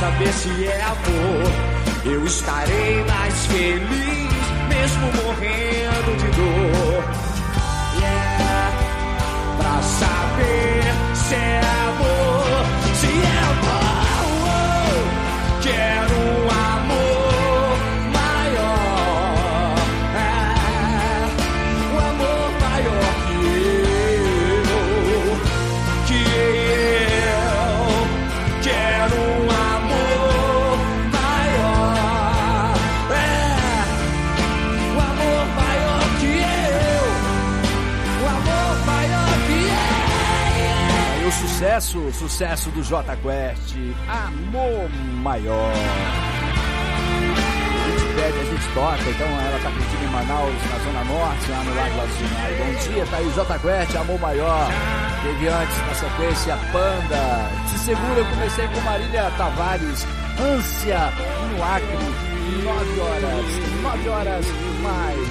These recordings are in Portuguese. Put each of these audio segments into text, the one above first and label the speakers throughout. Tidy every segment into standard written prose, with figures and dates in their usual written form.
Speaker 1: saber se é amor. Eu estarei mais feliz, mesmo morrendo de dor. Yeah, pra saber se é amor, se é amor. Quero um amor maior, um amor maior que eu quero um amor maior, um amor maior que eu, um amor maior que eu.
Speaker 2: O sucesso do Jota Quest, Amor Maior. A gente toca, então ela tá pedindo em Manaus, na Zona Norte, lá no Lago Azul. Bom dia, tá aí Jota Quest, Amor Maior. Teve antes, na sequência, Panda. Se segura, eu comecei com Marília Tavares, Ânsia, no Acre, 9 horas mais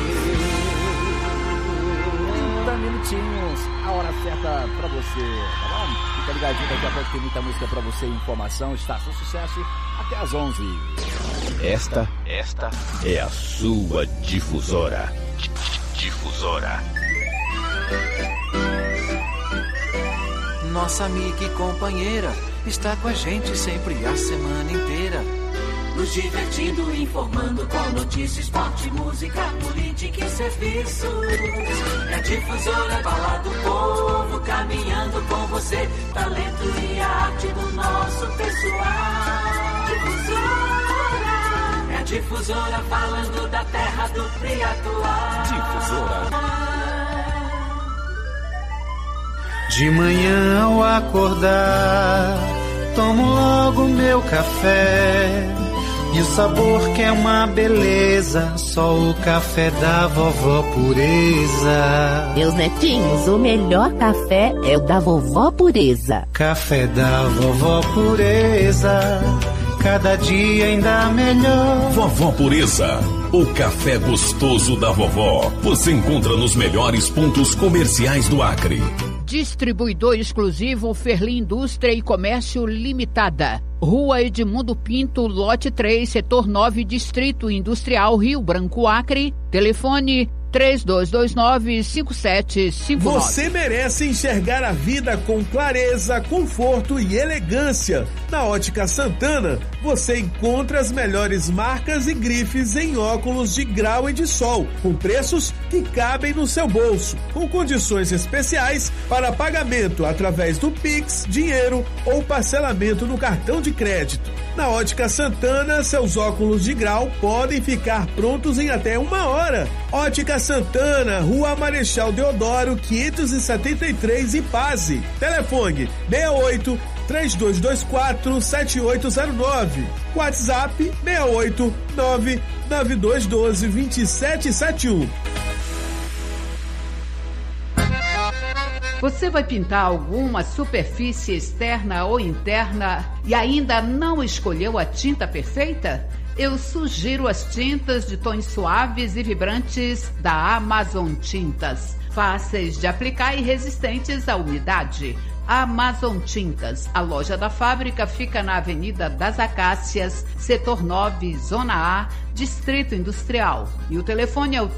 Speaker 2: 30 minutinhos, a hora certa pra você, tá bom? Fica ligadinho, daqui a pouco tem muita música pra você, informação, Estação Sucesso, até às 11.
Speaker 3: Esta é a sua difusora. Difusora.
Speaker 4: Nossa amiga e companheira está com a gente sempre a semana inteira. Nos divertindo, informando com notícias, esporte, música, política e serviços. É a Difusora, fala do povo, caminhando com você. Talento e arte do nosso pessoal. Difusora, é a Difusora, falando da terra do Triatuá.
Speaker 3: Difusora.
Speaker 5: De manhã ao acordar, tomo logo meu café. E o sabor que é uma beleza, só o café da vovó Pureza.
Speaker 6: Meus netinhos, o melhor café é o da vovó Pureza.
Speaker 5: Café da vovó Pureza, cada dia ainda melhor.
Speaker 3: Vovó Pureza, o café gostoso da vovó. Você encontra nos melhores pontos comerciais do Acre.
Speaker 7: Distribuidor exclusivo Ferli Indústria e Comércio Limitada. Rua Edmundo Pinto, lote 3, setor 9, Distrito Industrial, Rio Branco, Acre. Telefone 3229-5759.
Speaker 8: Você merece enxergar a vida com clareza, conforto e elegância. Na Ótica Santana, você encontra as melhores marcas e grifes em óculos de grau e de sol, com preços que cabem no seu bolso, com condições especiais para pagamento através do Pix, dinheiro ou parcelamento no cartão de crédito. Na Ótica Santana, seus óculos de grau podem ficar prontos em até 1 hora. Ótica Santana, Rua Marechal Deodoro, 573, Ipaze. Telefone 68-3224-7809. WhatsApp 689-9212-2771.
Speaker 7: Você vai pintar alguma superfície externa ou interna e ainda não escolheu a tinta perfeita? Eu sugiro as tintas de tons suaves e vibrantes da Amazon Tintas. Fáceis de aplicar e resistentes à umidade. Amazon Tintas. A loja da fábrica fica na Avenida das Acácias, setor 9, Zona A, Distrito Industrial. E o telefone é o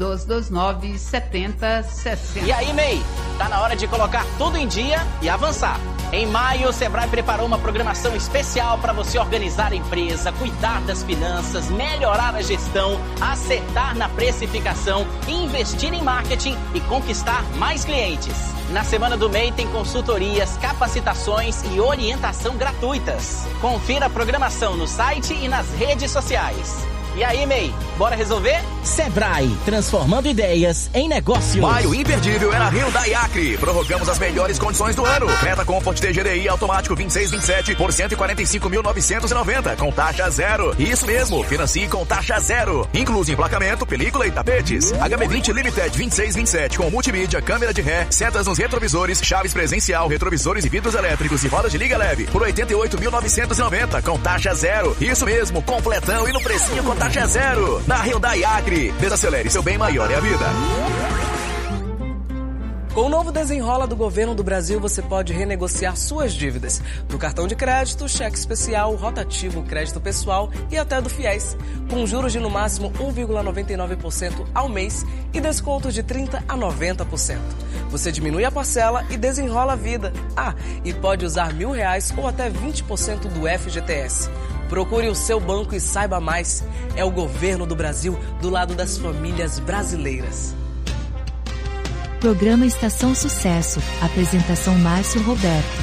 Speaker 7: 3229-7060.
Speaker 9: E aí, MEI? Tá na hora de colocar tudo em dia e avançar. Em maio, o Sebrae preparou uma programação especial para você organizar a empresa, cuidar das finanças, melhorar a gestão, acertar na precificação, investir em marketing e conquistar mais clientes. Na Semana do MEI tem consultorias, capacitações e orientação gratuitas. Confira a programação no site e nas redes sociais. E aí, MEI, bora resolver?
Speaker 10: Sebrae, transformando ideias em negócios.
Speaker 11: Maio imperdível é na Hyundai Acre. Prorrogamos as melhores condições do ano. Creta Comfort TGDI automático 2627 por 145.990 com taxa zero. Isso mesmo, financie com taxa zero. Incluso emplacamento, película e tapetes. HB20 Limited 2627 com multimídia, câmera de ré, setas nos retrovisores, chaves presencial, retrovisores e vidros elétricos e rodas de liga leve por 88.990 com taxa zero. Isso mesmo, completão e no precinho com taxa zero. Na Hyundai Acre. Desacelere, seu bem maior é a vida.
Speaker 12: Com o novo Desenrola do Governo do Brasil, você pode renegociar suas dívidas do cartão de crédito, cheque especial, rotativo, crédito pessoal e até do FIES, com juros de no máximo 1,99% ao mês e descontos de 30% a 90%. Você diminui a parcela e desenrola a vida. E pode usar R$1.000 ou até 20% do FGTS. Procure o seu banco e saiba mais. É o Governo do Brasil do lado das famílias brasileiras.
Speaker 13: Programa Estação Sucesso. Apresentação Márcio Roberto.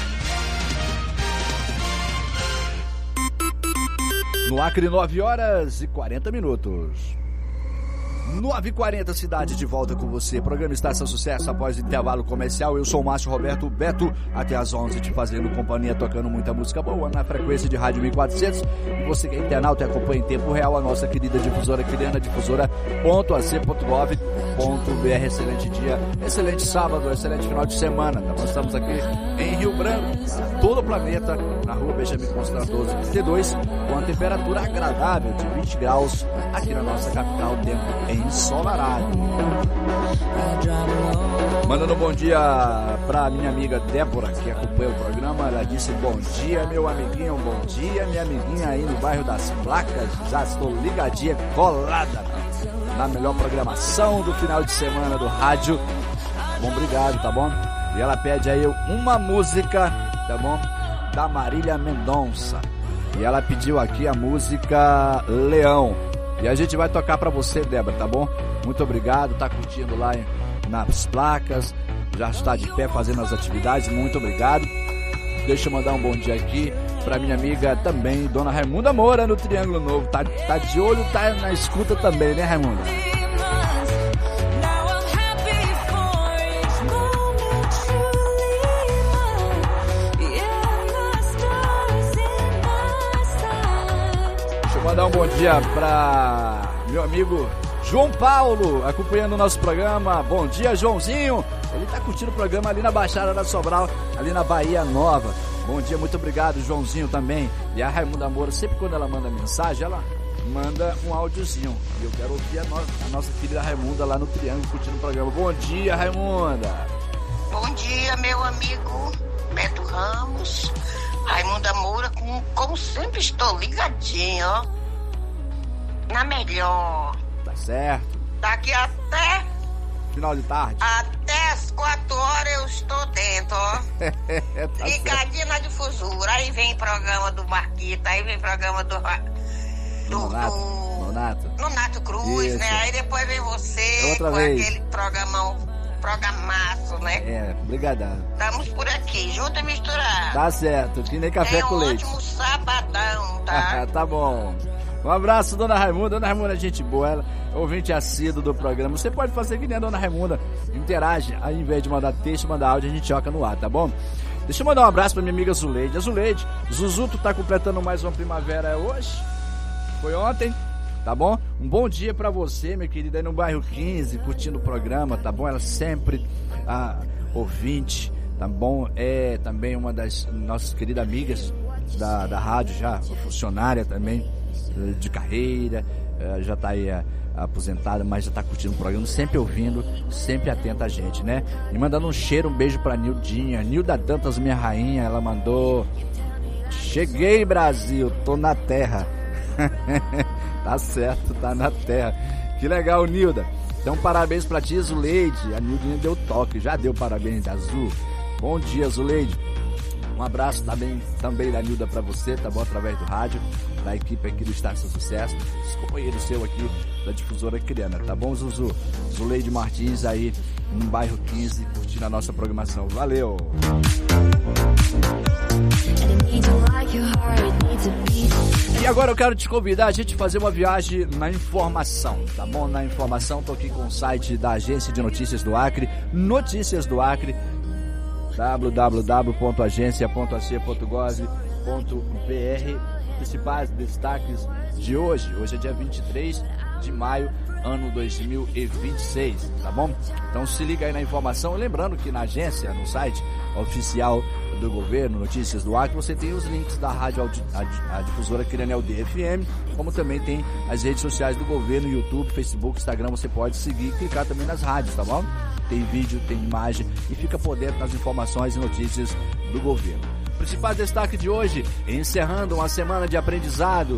Speaker 2: No Acre, 9h40. 9h40, cidade de volta com você. Programa Estação Sucesso após o intervalo comercial. Eu sou o Márcio Roberto Beto, até às 11 te fazendo companhia, tocando muita música boa na frequência de rádio 1400. E você que é internauta e acompanha em tempo real a nossa querida difusora criana, difusora.ac.gov.br. Excelente dia, excelente sábado, excelente final de semana. Nós estamos aqui em Rio Branco, todo o planeta, na rua Benjamin Constant 1232, com a temperatura agradável de 20 graus aqui na nossa capital, tempo ensolarado. Mandando um bom dia pra minha amiga Débora, que acompanha o programa. Ela disse: bom dia, meu amiguinho, bom dia, minha amiguinha aí no bairro das Placas. Já estou ligadinha, colada na melhor programação do final de semana do rádio. Bom, obrigado, tá bom? E ela pede aí uma música, tá bom? Da Marília Mendonça. E ela pediu aqui a música Leão. E a gente vai tocar pra você, Débora, tá bom? Muito obrigado, tá curtindo lá nas Placas, já está de pé fazendo as atividades, muito obrigado. Deixa eu mandar um bom dia aqui pra minha amiga também, Dona Raimunda Moura, no Triângulo Novo. Tá de olho, tá na escuta também, né, Raimunda? Mandar um bom dia para meu amigo João Paulo, acompanhando o nosso programa. Bom dia, Joãozinho. Ele tá curtindo o programa ali na Baixada da Sobral, ali na Bahia Nova. Bom dia, muito obrigado, Joãozinho também. E a Raimunda Moura, sempre quando ela manda mensagem, ela manda um áudiozinho. E eu quero ouvir a nossa querida Raimunda lá no Triângulo, curtindo o programa. Bom dia, Raimunda.
Speaker 14: Bom dia, meu amigo Beto Ramos. Raimunda Moura, como sempre estou ligadinho, ó. Na melhor.
Speaker 2: Tá certo.
Speaker 14: Daqui até...
Speaker 2: final de tarde.
Speaker 14: Até as 4 horas eu estou dentro, ó.
Speaker 2: Tá
Speaker 14: ligadinho na difusora. Aí vem programa do Marquita, aí vem programa do Nonato Cruz, isso, né? Aí depois vem você
Speaker 2: outra
Speaker 14: com
Speaker 2: vez.
Speaker 14: Aquele programaço, né?
Speaker 2: Obrigadão.
Speaker 14: Estamos por aqui, junto e misturado.
Speaker 2: Tá certo, que nem café com leite.
Speaker 14: É um ótimo sabadão, tá?
Speaker 2: Tá bom. Um abraço, Dona Raimunda. Dona Raimunda é gente boa, ela é ouvinte assíduo do programa. Você pode fazer que nem a Dona Raimunda, interage, ao invés de mandar texto, mandar áudio, a gente toca no ar, tá bom? Deixa eu mandar um abraço pra minha amiga Zuleide. A Zuleide, Zuzu, tu tá completando mais uma primavera hoje? Foi ontem? Tá bom? Um bom dia pra você, minha querida, aí no bairro 15, curtindo o programa, tá bom? Ela sempre ouvinte, tá bom? É também uma das nossas queridas amigas da rádio, já funcionária também de carreira, já tá aí aposentada, mas já tá curtindo o programa, sempre ouvindo, sempre atenta a gente, né? E mandando um cheiro, um beijo pra Nildinha, Nilda Dantas, minha rainha, ela mandou: cheguei, Brasil, tô na terra. Tá certo, tá na terra. Que legal, Nilda. Então, parabéns pra ti, Zuleide. A Nildinha deu toque, já deu parabéns, Azul. Bom dia, Zuleide. Um abraço também da Nilda pra você, tá bom? Através do rádio, da equipe aqui do Estação Sucesso, os companheiros seu aqui da difusora criana, tá bom, Zuzu? Zuleide Martins aí, no bairro 15, curtindo a nossa programação. Valeu! E agora eu quero te convidar a gente fazer uma viagem na informação, tá bom? Na informação, tô aqui com o site da Agência de Notícias do Acre, Notícias do Acre, www.agencia.ac.gov.br. Principais destaques de hoje. Hoje é dia 23 de maio, ano 2026, tá bom? Então se liga aí na informação. Lembrando que na agência, no site, oficial do governo, Notícias do Acre, você tem os links da rádio, a difusora Crianel DFM, como também tem as redes sociais do governo, YouTube, Facebook, Instagram, você pode seguir e clicar também nas rádios, tá bom? Tem vídeo, tem imagem e fica por dentro das informações e notícias do governo. Principais destaques de hoje, encerrando uma semana de aprendizado,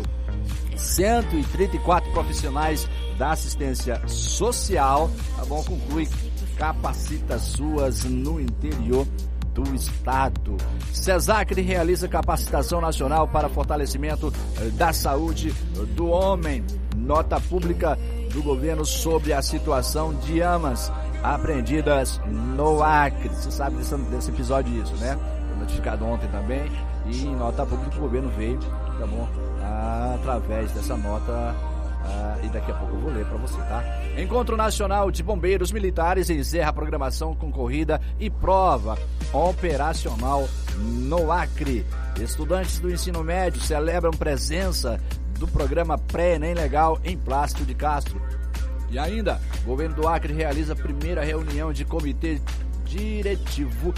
Speaker 2: 134 profissionais da assistência social, tá bom? Conclui Capacita Suas no interior do estado. CESACRE realiza capacitação nacional para fortalecimento da saúde do homem. Nota pública do governo sobre a situação de amas apreendidas no Acre. Você sabe desse episódio isso, né? Foi notificado ontem também. E em nota pública o governo veio, tá bom? Através dessa nota, e daqui a pouco eu vou ler para você, tá? Encontro Nacional de Bombeiros Militares encerra a programação com corrida e prova operacional no Acre. Estudantes do ensino médio celebram presença do programa Pré-ENEM Legal em Plácido de Castro. E ainda, o governo do Acre realiza a primeira reunião de comitê diretivo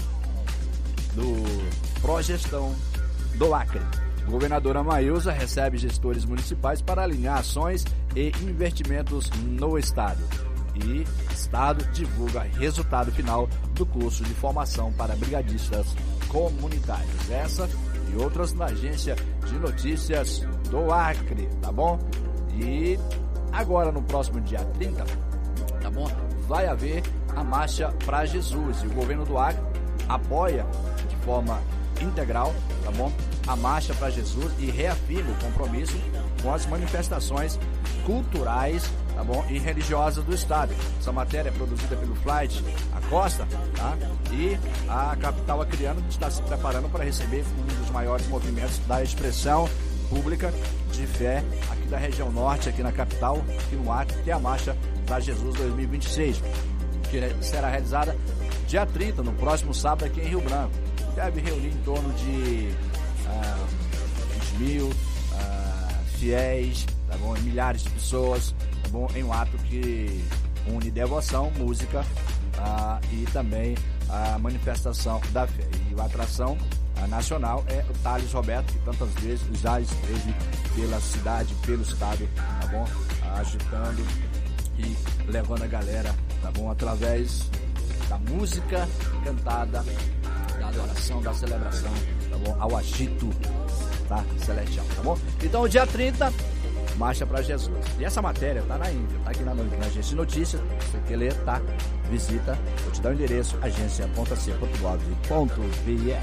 Speaker 2: do Progestão do Acre. Governadora Maílza recebe gestores municipais para alinhar ações e investimentos no estado. E estado divulga resultado final do curso de formação para brigadistas comunitários. Essa e outras na agência de notícias do Acre, tá bom? E agora no próximo dia 30, tá bom? Vai haver a Marcha para Jesus e o governo do Acre apoia de forma integral, tá bom? A Marcha para Jesus e reafirma o compromisso com as manifestações culturais, tá bom? E religiosas do estado. Essa matéria é produzida pelo Flight Acosta, tá? E a capital acreana está se preparando para receber um dos maiores movimentos da expressão pública de fé aqui da região norte, aqui na capital, aqui no Acre, que é a Marcha para Jesus 2026, que será realizada dia 30, no próximo sábado, aqui em Rio Branco. Deve reunir em torno de 20 mil fiéis, tá bom? Milhares de pessoas, tá bom? Em um ato que une devoção, música e também a manifestação da fé. E a atração nacional é o Thales Roberto, que tantas vezes já esteve pela cidade, pelo estado, tá bom? Agitando e levando a galera, tá bom? Através da música cantada, da adoração, da celebração, tá bom? Ao agito, tá? Celestial, tá bom? Então, dia 30, Marcha para Jesus. E essa matéria tá na íntegra, tá aqui na agência de notícias. Se você quer ler, tá? Visita, vou te dar o endereço, agência.c.gov.br.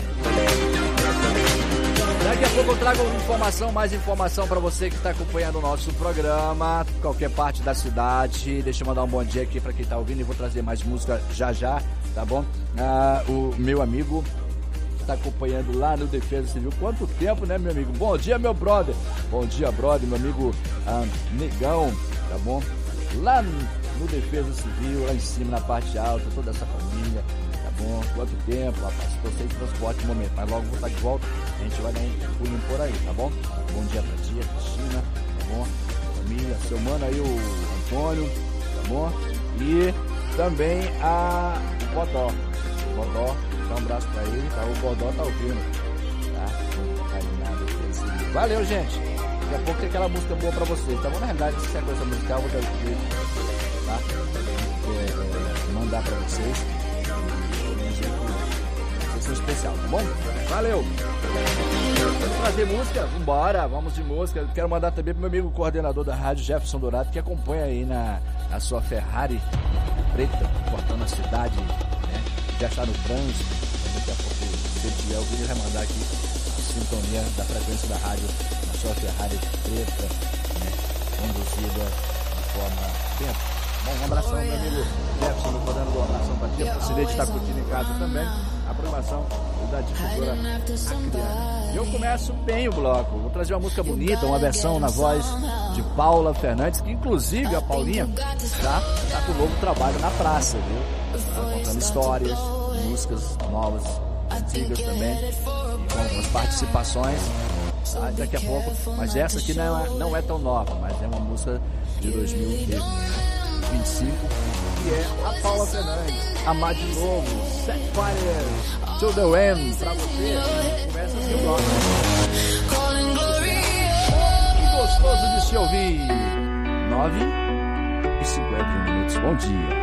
Speaker 2: Daqui a pouco eu trago mais informação para você que está acompanhando o nosso programa, qualquer parte da cidade. Deixa eu mandar um bom dia aqui para quem está ouvindo e vou trazer mais música já, tá bom? O meu amigo está acompanhando lá no Defesa Civil. Quanto tempo, né, meu amigo? Bom dia, meu brother. Bom dia, brother, meu amigo Negão, tá bom? Lá no Defesa Civil, lá em cima, na parte alta, toda essa família, tá bom? Quanto tempo, rapaz? Estou sem transporte no momento, mas logo vou estar de volta. A gente vai dar um pulinho por aí, tá bom? Bom dia pra tia, Cristina, tá bom? Família, seu mano aí, o Antônio, tá bom? E também o Bodó. Bodó, dá um abraço pra ele, tá? O Bodó tá ouvindo, tá? Carinhado, valeu, gente! Daqui a pouco tem aquela música boa pra vocês, tá bom? Na realidade, se é coisa musical, eu vou dar tá? Mandar pra vocês. Sessão especial, tá bom? Valeu! Vamos trazer música? Vambora, vamos de música. Eu quero mandar também pro meu amigo coordenador da rádio, Jefferson Dourado, que acompanha aí na sua Ferrari preta, cortando a cidade, né? Já está no trânsito. Daqui a pouco, se ele tiver ouvido, ele vai mandar aqui a sintonia da frequência da rádio na sua Ferrari preta, né? Conduzida de forma atenta. Bom, um abração, meu amigo Jefferson, do Podendo, um abração para ti. O Cidete está curtindo em casa também a programação da difusora Acreana. E eu começo bem o bloco. Vou trazer uma música bonita, uma versão na voz de Paula Fernandes, que inclusive a Paulinha tá com um novo trabalho na praça, viu? Tá contando histórias, músicas novas, antigas também, e com algumas participações. Daqui a pouco, mas essa aqui não é tão nova, mas é uma música de 2025, que é a Paula Fernandes. Amar de novo, Set Fire to the Wind, pra você, começa assim o bloco. Que gostoso de se ouvir. 9h51. Bom dia.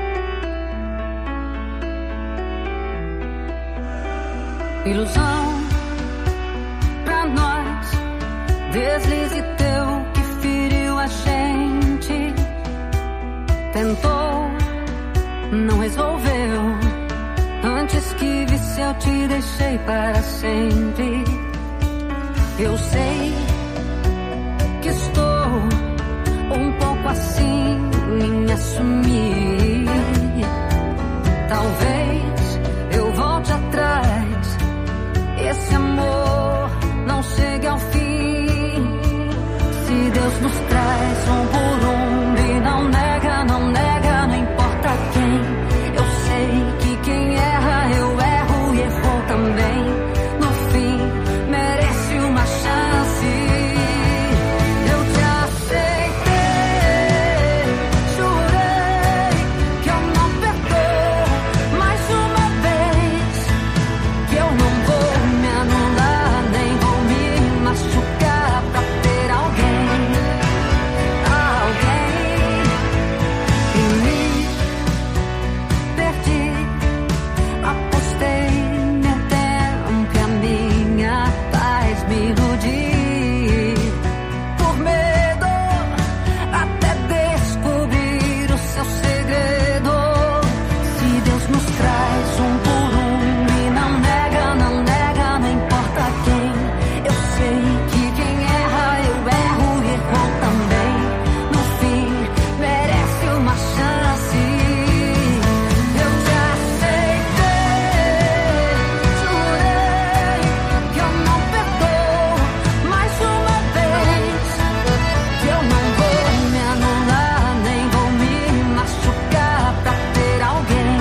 Speaker 15: Ilusão pra nós, deslize teu que feriu a gente. Tentou, não resolveu. Antes que visse eu te deixei para sempre. Eu sei que estou um pouco assim em assumir. Talvez eu volte atrás. Esse amor não chega ao fim. Se Deus nos traz por e não nega, não nega, não importa quem. Eu sei que quem erra, eu erro e errou também. No fim, merece uma chance. Eu te aceitei, jurei que eu não perdoo mais uma vez. Que eu não vou me anular, nem vou me machucar pra ter alguém. E me perdi, apostei meu tempo e a minha paz me iludi. Por medo até descobrir o seu segredo. Se Deus nos traz por e não nega, não nega, não importa quem. Eu sei que quem erra, eu erro e errou também. No fim, merece uma chance. Eu te aceitei, jurei que eu não perdoo mais uma vez. Que eu não vou me anular, nem vou me machucar pra ter alguém.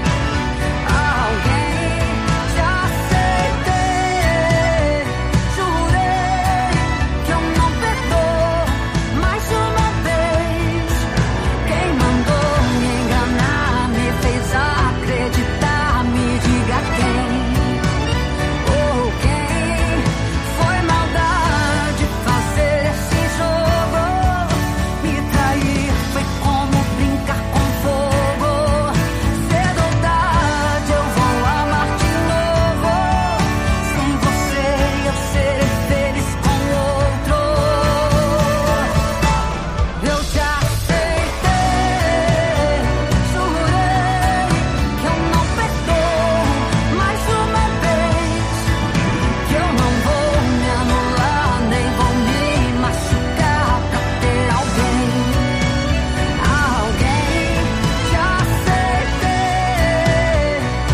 Speaker 15: Te aceitei, jurei que eu não perdoo mais uma vez. Quem mandou me enganar, me fez acreditar, me diga quem. Ou quem foi maldade fazer esse jogo. Me trair foi como brincar com fogo. Cedo ou tarde eu vou amar de novo. Sem você eu serei feliz com outro. Eu te aceitei, jurei que eu não perdoo mais uma vez. Que eu não vou me anular, nem vou me machucar pra ter alguém. Te aceitei,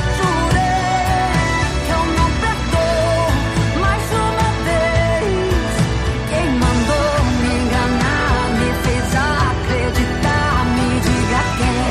Speaker 15: jurei que eu não perdoo mais uma vez. Quem mandou me enganar, me fez acreditar, me diga quem.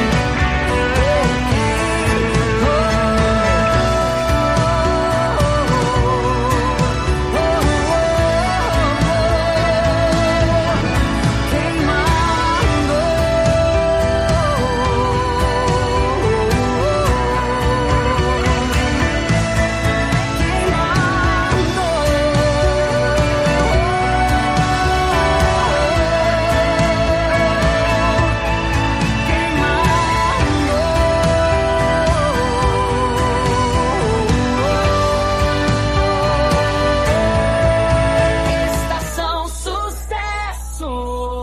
Speaker 15: Estação Sucesso.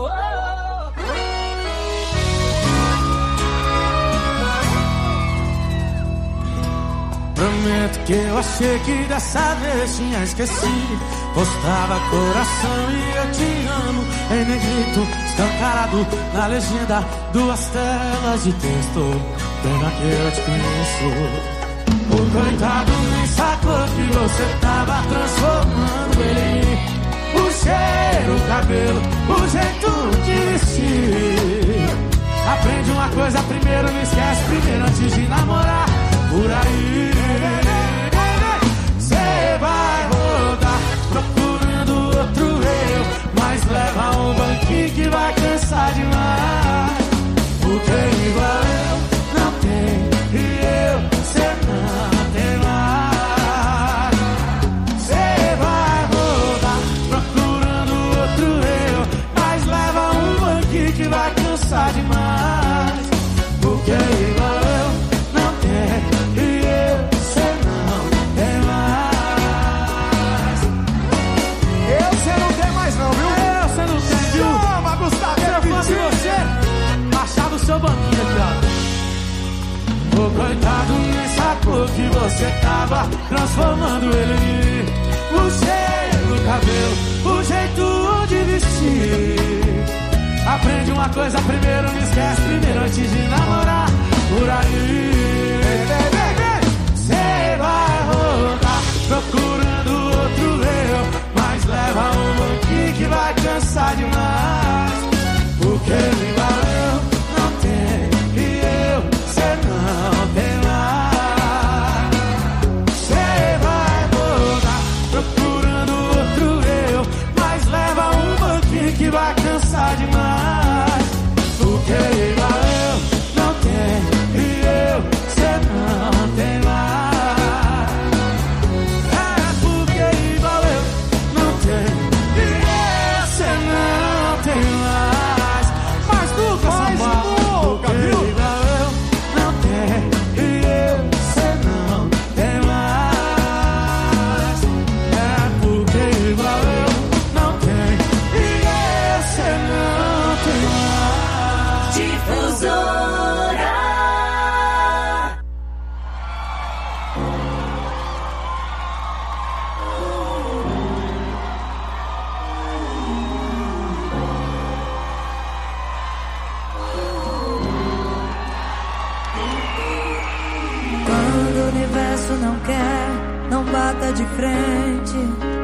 Speaker 1: Prometo que eu achei que dessa vez tinha esquecido. Postava coração e eu te amo em negrito, escancarado na legenda, 2 telas de texto. Pena que eu te conheço. O coitado nem sacou que você tava transformando ele. O cheiro, o cabelo, o jeito de vestir. Aprende uma coisa primeiro, não esquece primeiro antes de namorar. Por aí cê vai rodar procurando outro eu, mas leva um banquinho que vai cansar demais. Porque igual que você tava transformando ele. O cheiro do cabelo, o jeito de vestir. Aprende uma coisa primeiro, não esquece primeiro antes de namorar. Por aí cê vai rodar procurando outro eu, mas leva um banquinho que vai cansar demais. Porque ele valeu, não tem, e eu, cê não tem mais. Cê vai rodar procurando outro eu, mas leva um banquinho que vai cansar demais. Porque ele valeu, não tem, e eu, cê não tem mais. É porque ele valeu, não tem, e eu, cê não tem mais. Mas nunca sambou, porque ele valeu, não tem, e eu, cê não tem mais. É porque ele valeu, não tem, e eu, cê não tem mais.
Speaker 4: Difusora.
Speaker 15: Quando o universo não quer, não bata de frente.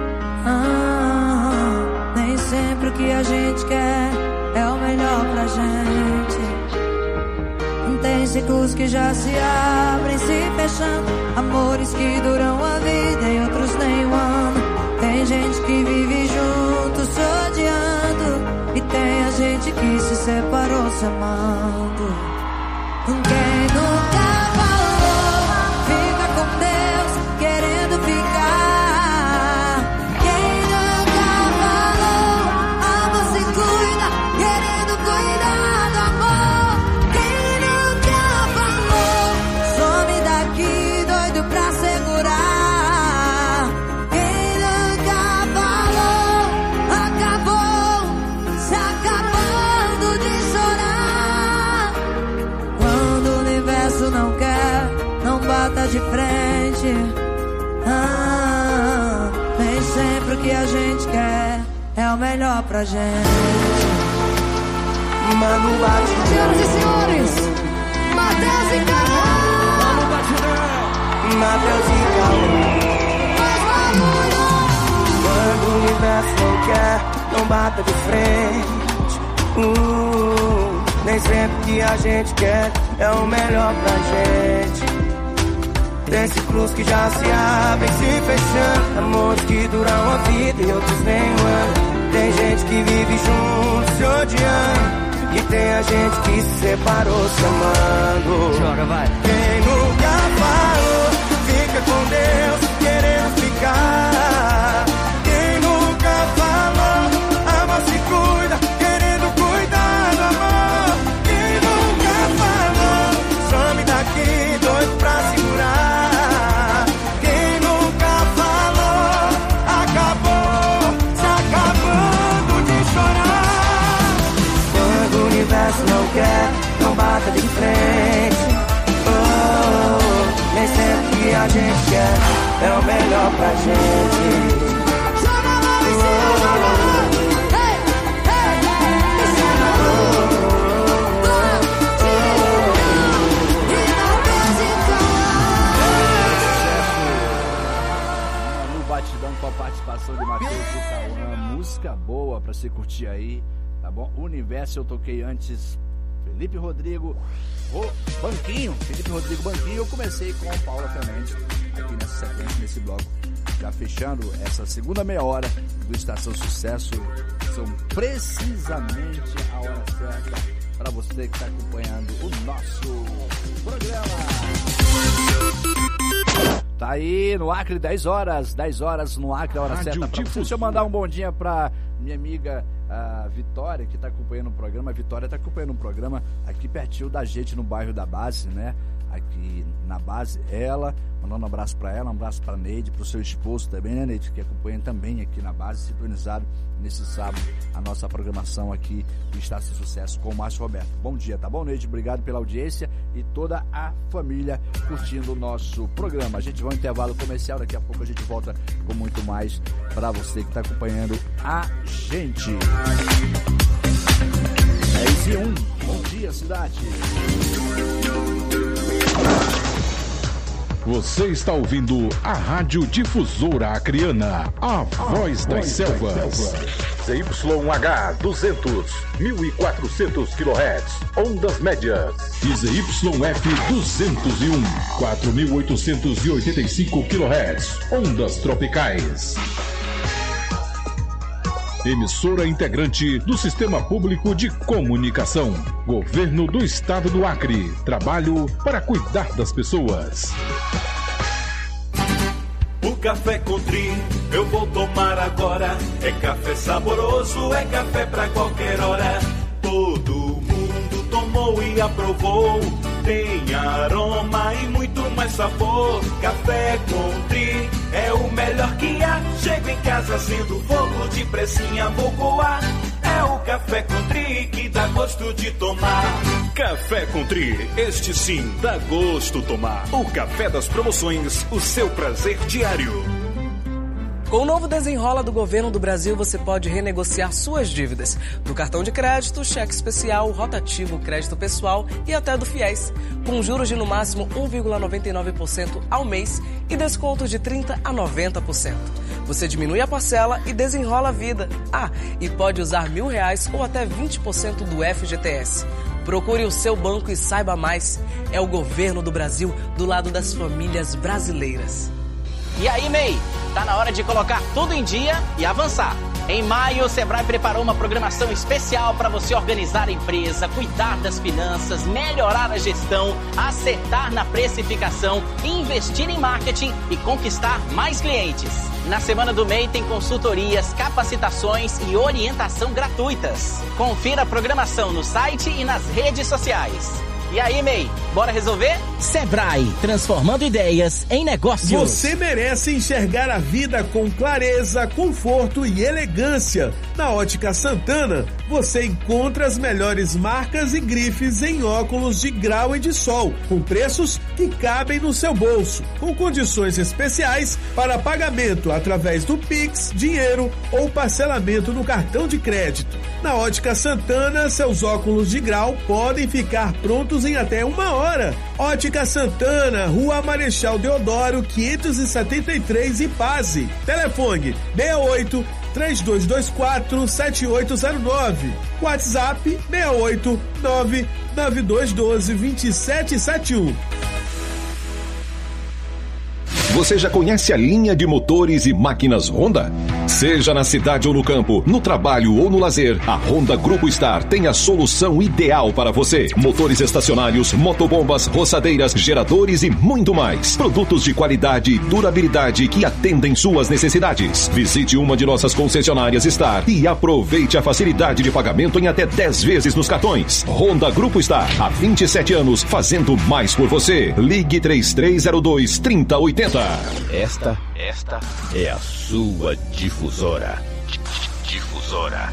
Speaker 15: Nem sempre o que a gente quer é o melhor pra gente. Tem ciclos que já se abrem, se fechando. Amores que duram a vida e outros nem um ano. Tem gente que vive junto, se odiando. E tem a gente que se separou se amando. Quem nunca falou, fica com Deus, querendo ficar. Quem nunca falou, ama, se cuida, querendo cuidar do amor. Quem nunca falou, some daqui, doido pra segurar. Quem nunca falou, acabou, se acabando de chorar. Quando o universo não quer, não bata de frente. Nem sempre o que a gente quer é o melhor pra gente.
Speaker 16: Mano Batidão.
Speaker 15: Senhoras e senhores, Matheus e Cauã.
Speaker 16: Mano Batidão. Matheus e Cauã. Quando o universo não quer, não bata de frente. Nem sempre o que a gente quer é o melhor pra gente. Tem ciclos que já se abrem, se fechando. Amores que duram a vida e outros nem um ano. Tem gente que vive junto, se odiando. E tem a gente que se separou se amando.
Speaker 2: Joga, vai.
Speaker 16: Quem nunca falou, fica com Deus, querendo ficar. Quem nunca falou, ama, se cuida, querendo cuidar do amor. Quem nunca falou, some daqui, doido pra segurar. Quem nunca falou, acabou, se acabando de chorar. Quando o universo não quer, não bata de frente. Nem sempre que a gente quer é o melhor pra gente.
Speaker 15: Joga lá em cima, hey, hey, em cima do
Speaker 2: No batidão com a participação de Matheus e Cauã. Música boa pra você curtir aí, tá bom? Universo eu toquei antes. Felipe Rodrigo, o Banquinho, Felipe Rodrigo Banquinho. Eu comecei com a Paula Clemente aqui nessa sequência, nesse bloco, já fechando essa segunda meia hora do Estação Sucesso. São precisamente a hora certa para você que está acompanhando o nosso programa. Tá aí no Acre, 10 horas no Acre, a hora certa pra você. Deixa eu mandar um bom dia pra minha amiga a Vitória, que está acompanhando o programa. A Vitória está acompanhando um programa aqui pertinho da gente, no bairro da Base, né? Aqui na Base, ela, mandando um abraço para ela, um abraço para Neide, para o seu esposo também, né, Neide, que acompanha também aqui na Base, sintonizado nesse sábado a nossa programação aqui do Estácio de Sucesso com o Márcio Roberto. Bom dia, tá bom, Neide? Obrigado pela audiência e toda a família curtindo o nosso programa. A gente vai ao intervalo comercial, daqui a pouco a gente volta com muito mais para você que está acompanhando a gente. 10:01, bom dia, cidade.
Speaker 17: Você está ouvindo a Rádio Difusora Acreana, a voz das selvas. ZYH 200, 1400 kHz, ondas médias. E ZYF 201, 4885 kHz, ondas tropicais. Emissora integrante do Sistema Público de Comunicação. Governo do Estado do Acre. Trabalho para cuidar das pessoas.
Speaker 18: O café Country eu vou tomar agora. É café saboroso, é café pra qualquer hora. Todo mundo tomou e aprovou. Tem aroma e muito mais sabor. Café Country é o melhor que há. Chego em casa sendo fogo, de pressinha vou coar. É o Café Country que dá gosto de tomar.
Speaker 19: Café Country, este sim dá gosto tomar. O café das promoções, o seu prazer diário.
Speaker 12: Com o novo Desenrola do Governo do Brasil, você pode renegociar suas dívidas do cartão de crédito, cheque especial, rotativo, crédito pessoal e até do FIES, com juros de no máximo 1,99% ao mês e descontos de 30% a 90%. Você diminui a parcela e desenrola a vida. Ah, e pode usar R$1.000 ou até 20% do FGTS. Procure o seu banco e saiba mais. É o Governo do Brasil do lado das famílias brasileiras.
Speaker 9: E aí, MEI? Tá na hora de colocar tudo em dia e avançar. Em maio, o Sebrae preparou uma programação especial para você organizar a empresa, cuidar das finanças, melhorar a gestão, acertar na precificação, investir em marketing e conquistar mais clientes. Na Semana do MEI tem consultorias, capacitações e orientação gratuitas. Confira a programação no site e nas redes sociais. E aí, MEI, bora resolver?
Speaker 10: Sebrae, transformando ideias em negócios.
Speaker 8: Você merece enxergar a vida com clareza, conforto e elegância. Na Ótica Santana, você encontra as melhores marcas e grifes em óculos de grau e de sol, com preços que cabem no seu bolso, com condições especiais para pagamento através do Pix, dinheiro ou parcelamento no cartão de crédito. Na Ótica Santana, seus óculos de grau podem ficar prontos em até 1 hora. Ótica Santana, Rua Marechal Deodoro, 573, Ipase. Telefone 68-3224-7809. WhatsApp 689-9212-2771.
Speaker 3: Você já conhece a linha de motores e máquinas Honda? Seja na cidade ou no campo, no trabalho ou no lazer, a Honda Grupo Star tem a solução ideal para você. Motores estacionários, motobombas, roçadeiras, geradores e muito mais. Produtos de qualidade e durabilidade que atendem suas necessidades. Visite uma de nossas concessionárias Star e aproveite a facilidade de pagamento em até 10 vezes nos cartões. Honda Grupo Star, há 27 anos, fazendo mais por você. Ligue 3302-3080. Esta é a sua difusora. Difusora.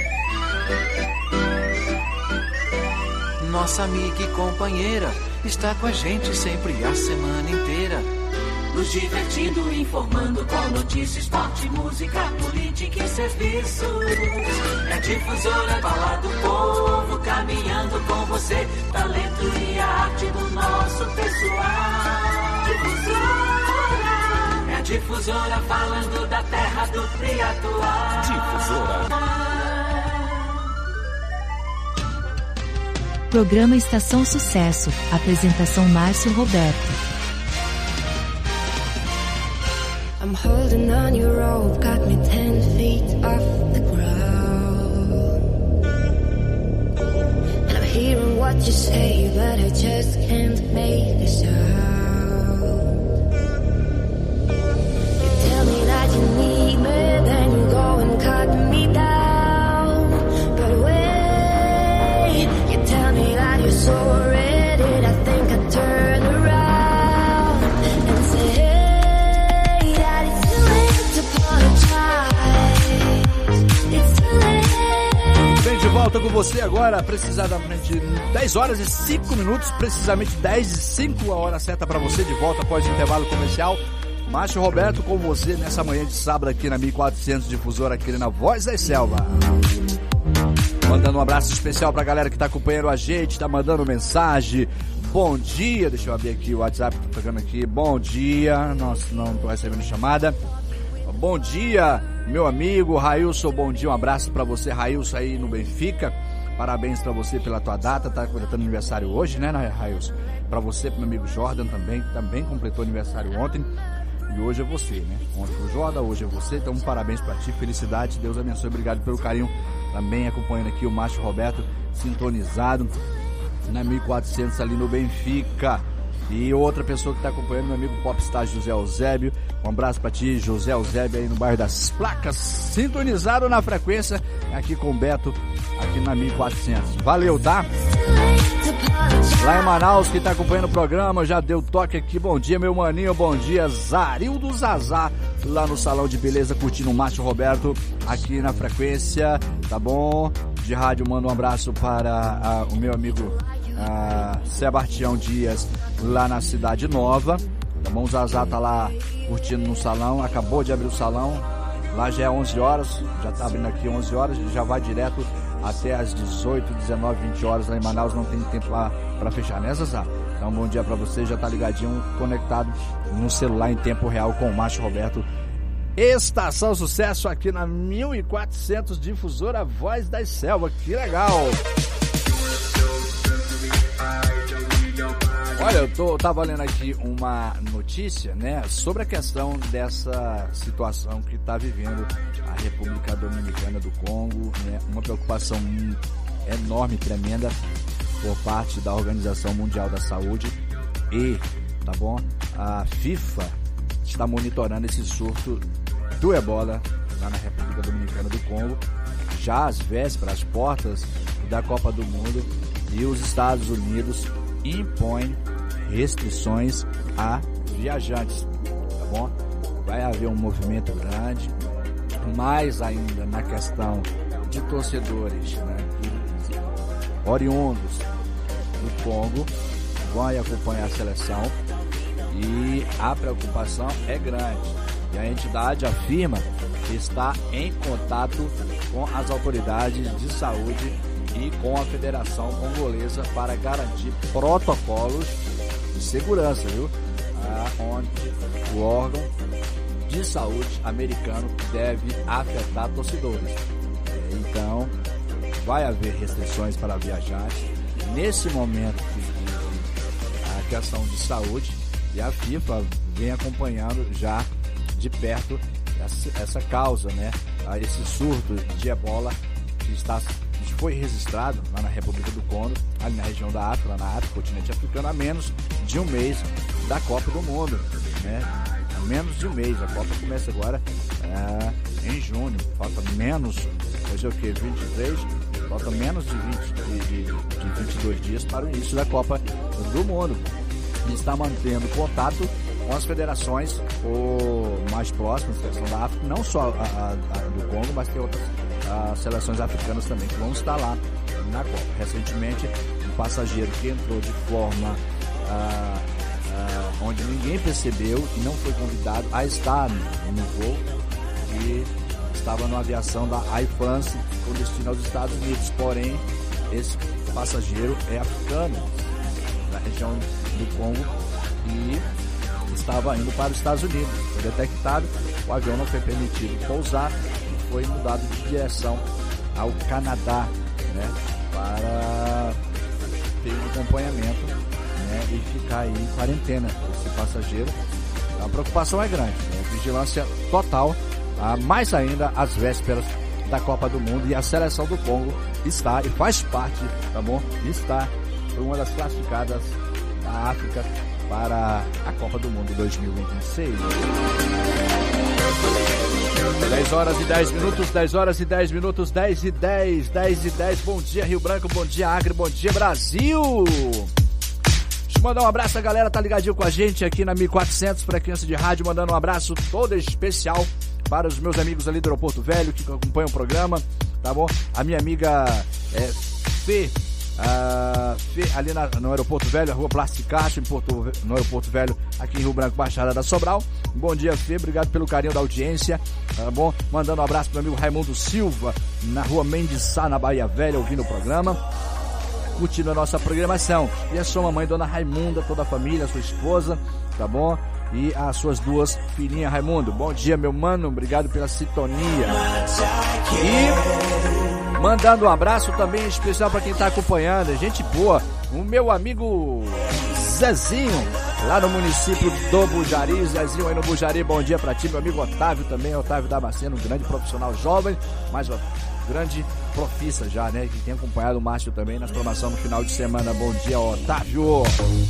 Speaker 4: Nossa amiga e companheira está com a gente sempre a semana inteira. Nos divertindo, informando com notícias, esporte, música, política e serviços. É a Difusora, fala do povo, caminhando com você. Talento e arte do nosso pessoal. Difusora. É a Difusora, falando da terra do Triatuá.
Speaker 3: Difusora.
Speaker 13: Programa Estação Sucesso. Apresentação Márcio Roberto.
Speaker 15: I'm holding on your rope, got me 10 feet off the ground. And I'm hearing what you say, but I just can't make a sound. You tell me that you need me, then you go and cut me down.
Speaker 2: volta com você agora, precisamente 10 horas e 5 minutos, precisamente 10 e 5, a hora certa para você, de volta após o intervalo comercial. Márcio Roberto com você nessa manhã de sábado aqui na 1400 Difusora, aqui na Voz da Selva. Mandando um abraço especial pra galera que tá acompanhando a gente, tá mandando mensagem. Bom dia, deixa eu abrir aqui o WhatsApp, tô pegando aqui. Bom dia, nossa, não tô recebendo chamada. Bom dia, meu amigo Railson, bom dia, um abraço pra você, Railson, aí no Benfica. Parabéns pra você pela tua data, tá completando aniversário hoje, né, Railson? Pra você, pro meu amigo Jordan também completou aniversário ontem. E hoje é você, né? Ontem foi o Jordan, hoje é você, então parabéns pra ti, felicidade, Deus abençoe, obrigado pelo carinho. Também acompanhando aqui o Márcio Roberto, sintonizado na 1400 ali no Benfica. E outra pessoa que está acompanhando, meu amigo Popstar José Eusébio. Um abraço para ti, José Eusébio, aí no bairro das Placas, sintonizado na frequência, aqui com o Beto, aqui na 1400. Valeu, tá? Lá em Manaus, que está acompanhando o programa, já deu toque aqui. Bom dia, meu maninho, bom dia, Zarildo Zazá, lá no Salão de Beleza, curtindo o Márcio Roberto, aqui na frequência, tá bom? De rádio, mando um abraço para o meu amigo Sebastião Dias, lá na Cidade Nova, tá bom? O Zazá tá lá curtindo no salão, acabou de abrir o salão, lá já é 11 horas, já tá abrindo aqui 11 horas, já vai direto até as 18, 19, 20 horas lá em Manaus, não tem tempo para fechar, né, Zazá? Então, bom dia para você, já tá ligadinho, conectado no celular em tempo real com o Márcio Roberto. Estação Sucesso aqui na 1400 Difusora Voz da Selva, que legal! Olha, eu tava lendo aqui uma notícia, né, sobre a questão dessa situação que está vivendo a República Dominicana do Congo, né, uma preocupação enorme, tremenda, por parte da Organização Mundial da Saúde e, tá bom, a FIFA está monitorando esse surto do Ebola lá na República Dominicana do Congo, já às vésperas, às portas da Copa do Mundo, e os Estados Unidos impõem restrições a viajantes, tá bom? Vai haver um movimento grande, mais ainda na questão de torcedores, né, oriundos do Congo, vão acompanhar a seleção, e a preocupação é grande. E a entidade afirma que está em contato com as autoridades de saúde e com a Federação Congolesa para garantir protocolos de segurança, viu? Onde o órgão de saúde americano deve afetar torcedores. Então, vai haver restrições para viajantes. Nesse momento, a questão de saúde, e a FIFA vem acompanhando já de perto essa causa, né? Esse surto de ebola que foi registrado lá na República do Congo, ali na região da África, lá na África, continente africano, há menos de um mês da Copa do Mundo, né? Há menos de um mês, a Copa começa agora em junho, falta menos, hoje é o que, 23, falta menos de 22 dias para o início da Copa do Mundo. E está mantendo contato com as federações mais próximas, a seleção da África, não só a do Congo, mas tem outras seleções africanas também que vão estar lá na Copa. Recentemente, um passageiro que entrou de forma onde ninguém percebeu e não foi convidado a estar no voo, e estava numa aviação da Air France com destino aos Estados Unidos, porém esse passageiro é africano, da região do Congo, e estava indo para os Estados Unidos. Foi detectado, o avião não foi permitido pousar e foi mudado de direção ao Canadá, né, para ter um acompanhamento, né, e ficar aí em quarentena esse passageiro. A preocupação é grande, né, vigilância total, mais ainda às vésperas da Copa do Mundo, e a seleção do Congo está e faz parte, tá bom? Está uma das classificadas da África para a Copa do Mundo 2026. 10 horas e 10 minutos, 10 horas e 10 minutos, 10 e 10, 10 e 10. Bom dia, Rio Branco, bom dia, Acre, bom dia, Brasil. Deixa eu mandar um abraço, a galera tá ligadinho com a gente aqui na 1400, frequência de rádio, mandando um abraço todo especial para os meus amigos ali do Aeroporto Velho que acompanham o programa, tá bom? A minha amiga Fê, ali no Aeroporto Velho, Rua Plasticacho, no Aeroporto Velho, aqui em Rio Branco, Baixada da Sobral. Bom dia, Fê, obrigado pelo carinho da audiência, tá bom? Mandando um abraço pro meu amigo Raimundo Silva, na Rua Mendes Sá, na Bahia Velha, ouvindo o programa, curtindo a nossa programação. E a sua mamãe, Dona Raimunda, toda a família, a sua esposa, tá bom? E as suas duas filhinhas, Raimundo. Bom dia, meu mano, obrigado pela sintonia. E mandando um abraço também especial para quem tá acompanhando, gente boa, o meu amigo Zezinho, lá no município do Bujari. Zezinho aí no Bujari, bom dia pra ti. Meu amigo Otávio também, Otávio Damasceno, um grande profissional jovem, mas grande profissa já, né? Que tem acompanhado o Márcio também nas programações no final de semana. Bom dia, Otávio.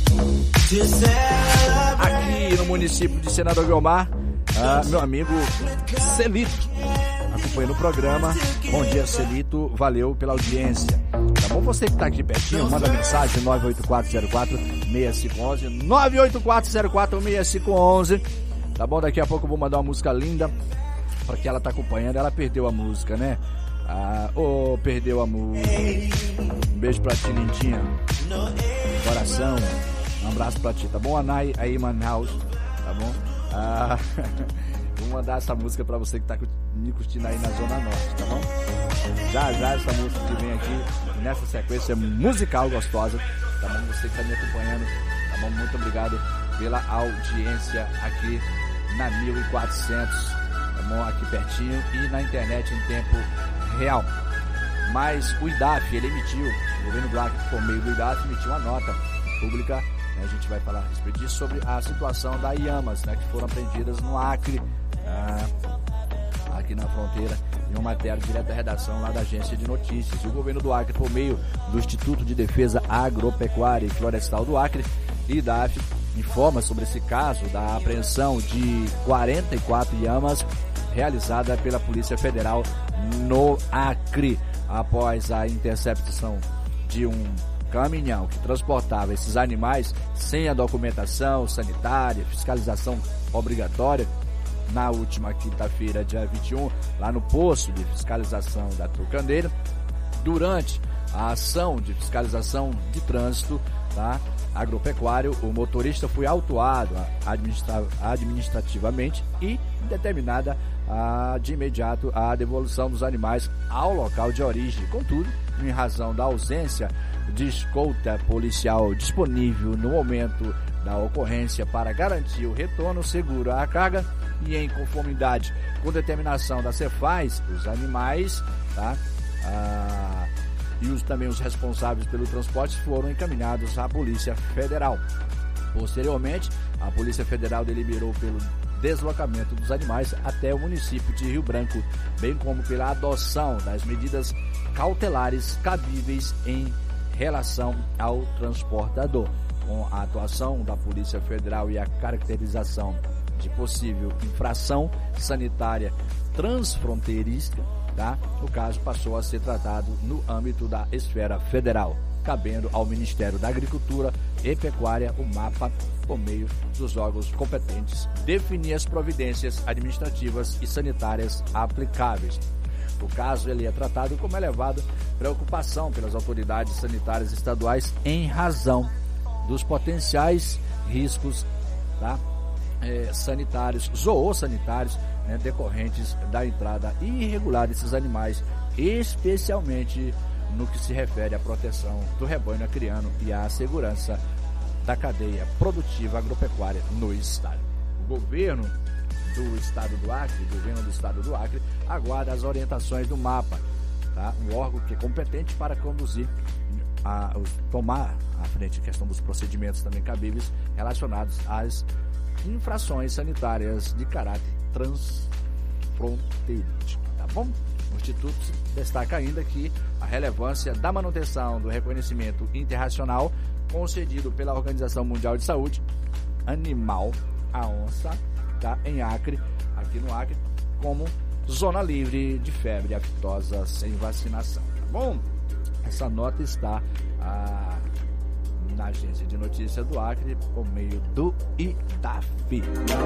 Speaker 2: Aqui no município de Senador Guiomar, meu amigo Celito, acompanhando o programa. Bom dia, Celito, valeu pela audiência. Tá bom? Você que tá aqui pertinho, manda mensagem 98404-6511, 98404-6511. Tá bom? Daqui a pouco eu vou mandar uma música linda pra que ela tá acompanhando. Ela perdeu a música, né? Perdeu a música. Um beijo pra ti, lindinha. Coração. Um abraço pra ti, tá bom? Anai aí, Manaus, tá bom? Vou mandar essa música pra você que tá me curtindo aí na Zona Norte, tá bom? Já essa música que vem aqui nessa sequência musical gostosa, tá bom? Você que tá me acompanhando, tá bom? Muito obrigado pela audiência aqui na 1400, tá bom? Aqui pertinho e na internet em tempo real. Mas o IDAF, ele emitiu, o governo do Acre, por meio do IDAF, emitiu uma nota pública. A gente vai falar a respeito disso, sobre a situação da Yamas, né, que foram apreendidas no Acre, aqui na fronteira, em uma matéria direto da redação lá da agência de notícias. E o governo do Acre, por meio do Instituto de Defesa Agropecuária e Florestal do Acre, IDAF, informa sobre esse caso da apreensão de 44 Yamas realizada pela Polícia Federal no Acre, após a interceptação de um caminhão que transportava esses animais sem a documentação sanitária, fiscalização obrigatória, na última quinta-feira, dia 21, lá no posto de fiscalização da Trucandeira. Durante a ação de fiscalização de trânsito, tá, agropecuário, o motorista foi autuado administrativamente e determinada de imediato a devolução dos animais ao local de origem. Contudo, em razão da ausência de escolta policial disponível no momento da ocorrência para garantir o retorno seguro à carga e em conformidade com determinação da Cefaz, os animais, tá, e também os responsáveis pelo transporte foram encaminhados à Polícia Federal. Posteriormente, a Polícia Federal deliberou pelo deslocamento dos animais até o município de Rio Branco, bem como pela adoção das medidas cautelares cabíveis em relação ao transportador. Com a atuação da Polícia Federal e a caracterização de possível infração sanitária transfronteiriça, tá? O caso passou a ser tratado no âmbito da esfera federal, cabendo ao Ministério da Agricultura e Pecuária, o MAPA, por meio dos órgãos competentes, definir as providências administrativas e sanitárias aplicáveis. O caso ele é tratado como elevada preocupação pelas autoridades sanitárias estaduais em razão dos potenciais riscos, tá, sanitários, zoossanitários, né, decorrentes da entrada irregular desses animais, especialmente no que se refere à proteção do rebanho acriano e à segurança da cadeia produtiva agropecuária no estado. O governo do estado do Acre, aguarda as orientações do MAPA, tá? Um órgão que é competente para conduzir, tomar à frente a questão dos procedimentos também cabíveis relacionados às infrações sanitárias de caráter transfronteiriço, tá bom? O Instituto destaca ainda que a relevância da manutenção do reconhecimento internacional concedido pela Organização Mundial de Saúde Animal, a ONSA, tá, em Acre, aqui no Acre, como zona livre de febre aftosa sem vacinação, tá bom? Essa nota está na agência de notícia do Acre por meio do ITAF.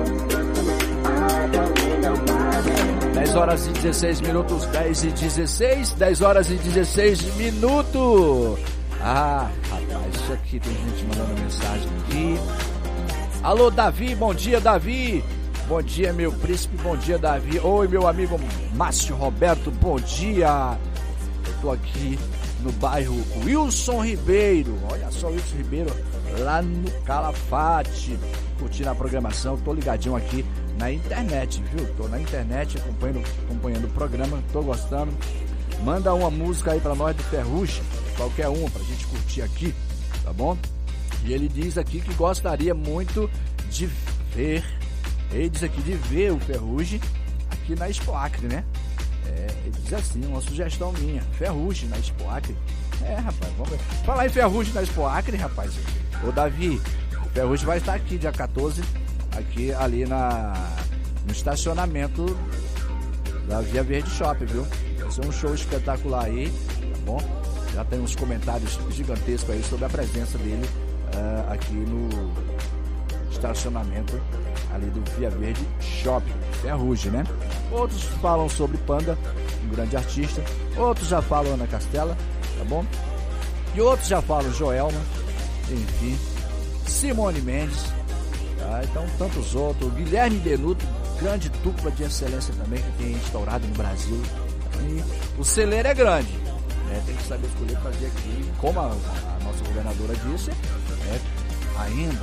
Speaker 2: 10 horas e 16 minutos, 10 e 16, 10 horas e 16 minutos. Ah, rapaz, isso aqui tem gente mandando mensagem aqui. Alô, Davi, bom dia, Davi. Bom dia, meu príncipe, bom dia, Davi. Oi, meu amigo Márcio Roberto, bom dia. Eu tô aqui no bairro Wilson Ribeiro. Olha só, Wilson Ribeiro, lá no Calafate, curtindo a programação. Tô ligadinho aqui na internet, viu? Tô na internet acompanhando o programa, tô gostando. Manda uma música aí pra nós do Ferrugem, qualquer uma pra gente curtir aqui, tá bom? E ele diz aqui que gostaria muito de ver, ele diz aqui de ver o Ferrugem aqui na Expo Acre, né? Ele diz assim, uma sugestão minha, Ferrugem na Expo Acre. Rapaz, vamos ver. Falar em Ferrugem na Expo Acre, rapaz. Ô, Davi, o Ferrugem vai estar aqui dia 14, aqui ali no estacionamento da Via Verde Shopping, viu? Vai ser um show espetacular aí, tá bom? Já tem uns comentários gigantescos aí sobre a presença dele aqui no estacionamento ali do Via Verde Shopping, Ferrugem, né? Outros falam sobre Panda, um grande artista. Outros já falam Ana Castela, tá bom? E outros já falam Joelma, enfim, Simone Mendes, tá? Então tantos outros. Guilherme Benuto, grande dupla de excelência também que tem estourado no Brasil. E o celeiro é grande, né? Tem que saber escolher fazer aqui, como a nossa governadora disse, ainda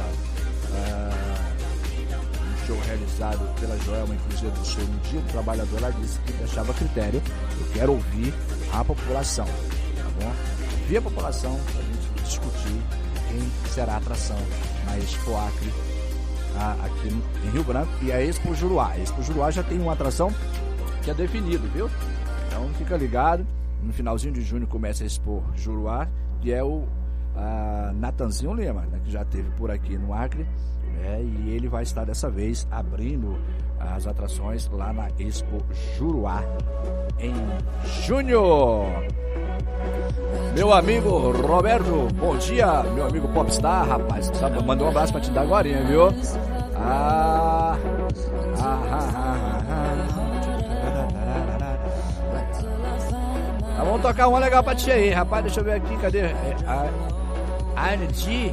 Speaker 2: um show realizado pela Joelma em Cruzeiro do Sul no Dia do Trabalhador. Ela disse que deixava critério. Eu quero ouvir a população, tá bom? Ouvir a população pra gente discutir quem será a atração na Expo Acre aqui em Rio Branco e a Expo Juruá. A Expo Juruá já tem uma atração que é definida, viu? Então fica ligado, no finalzinho de junho começa a Expo Juruá, que é o Natanzinho Lima, né, que já esteve por aqui no Acre, e ele vai estar dessa vez abrindo as atrações lá na Expo Juruá em junho. Meu amigo Roberto, bom dia, meu amigo Popstar, rapaz, mandou um abraço pra te dar agora, viu? Vamos tocar uma legal pra ti aí, rapaz. Deixa eu ver aqui, cadê? ANG.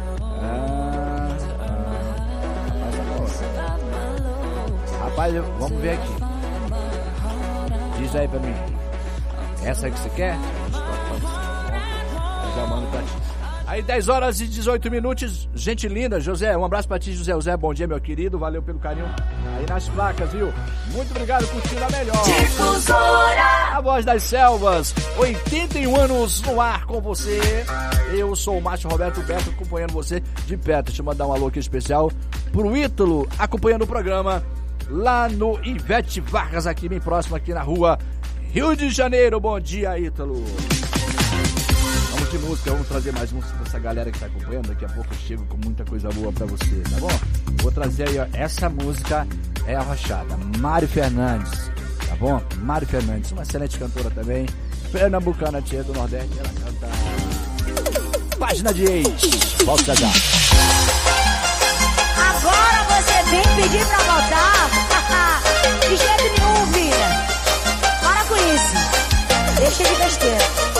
Speaker 2: Rapaz, vamos ver aqui. Diz aí pra mim. Essa aí que você quer? Eu já mando pra ti. Aí 10 horas e 18 minutos, gente linda, José, um abraço pra ti, José, bom dia, meu querido, valeu pelo carinho aí nas placas, viu? Muito obrigado, curtindo a melhor. Difusora! A voz das selvas, 81 anos no ar com você. Eu sou o Márcio Roberto Berto, acompanhando você de perto. Deixa eu mandar um alô aqui especial pro Ítalo, acompanhando o programa lá no Ivete Vargas, aqui bem próximo, aqui na rua Rio de Janeiro. Bom dia, Ítalo. Vamos de música, vamos trazer mais música pra essa galera que tá acompanhando. Daqui a pouco eu chego com muita coisa boa pra você, tá bom? Vou trazer aí, ó, essa música é arrochada, Mário Fernandes, tá bom? Mário Fernandes, uma excelente cantora também, pernambucana, tia do Nordeste, ela canta Página de Ex. Volta já.
Speaker 20: Agora você vem pedir pra voltar? De jeito nenhum, filha. Para com isso. Deixa de besteira.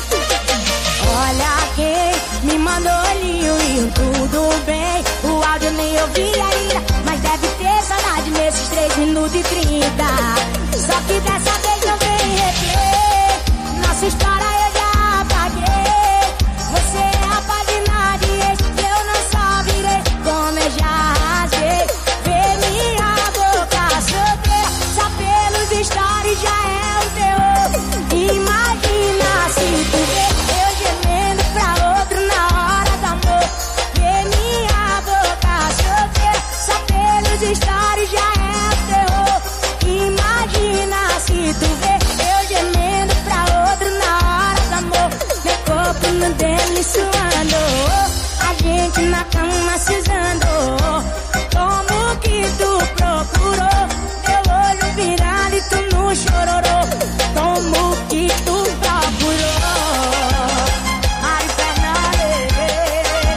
Speaker 20: Olha quem me mandou olhinho, tudo bem. O áudio nem ouvi ainda, mas deve ter saudade nesses 3 minutos e 30. Só que dessa vez não vem replay. Nossa história eu já apaguei. Você é a página de ex, eu não só virei, como eu já rasguei. Vê minha boca sofrer, só pelos stories já é um terror. Imagina se tu vê pra outro na hora do amor. Vê minha boca sofrer, só pelos stories já é terror. Imagina se tu vê eu gemendo pra outro na hora do amor. Meu corpo no dele suando, a gente na cama se usando. Como que tu procurou meu olho virado e tu não chororou? Como que tu procurou?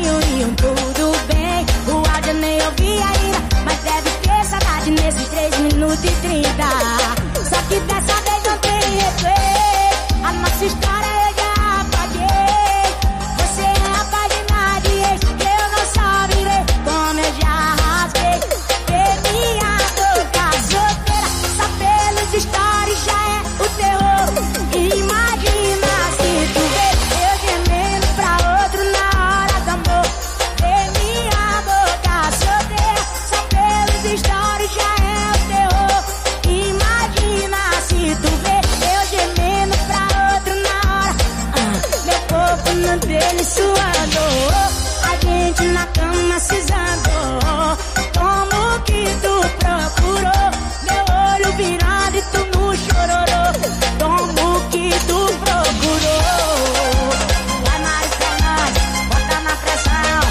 Speaker 20: olhinho e um tudo bem. O áudio eu nem ouvi ainda, mas deve ter saudade nesses 3 minutos e 30. Só que dessa vez não tem replay. A nossa história eu já apaguei. Você é a página de ex, eu não só virei, como eu já rasguei. Ver minha boca solteira, só pelos stories já é o terror. Imagina se tu vê eu gemendo pra outro na hora do amor. Ver minha boca solteira, só pelos stories já é o terror. Imagina se tu vê eu gemendo pra outro na hora. Meu corpo no dele suando, a gente na cama cisando. Como que tu procurou meu olho virado e tu no chororô? Como que tu procurou? Vai mais, bota na pressão.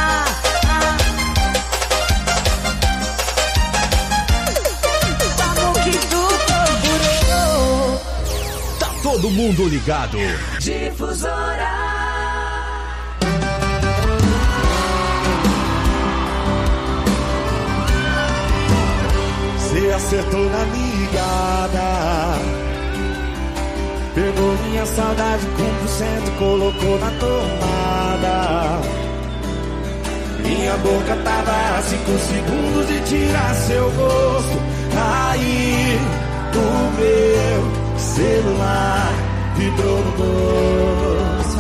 Speaker 20: Como que tu procurou?
Speaker 19: Tá todo mundo ligado.
Speaker 4: Difusora.
Speaker 21: Você acertou na ligada, pegou minha saudade com 100%, colocou na tomada. Minha boca tava a 5 segundos de tirar seu gosto. Aí o meu celular vibrou no bolso.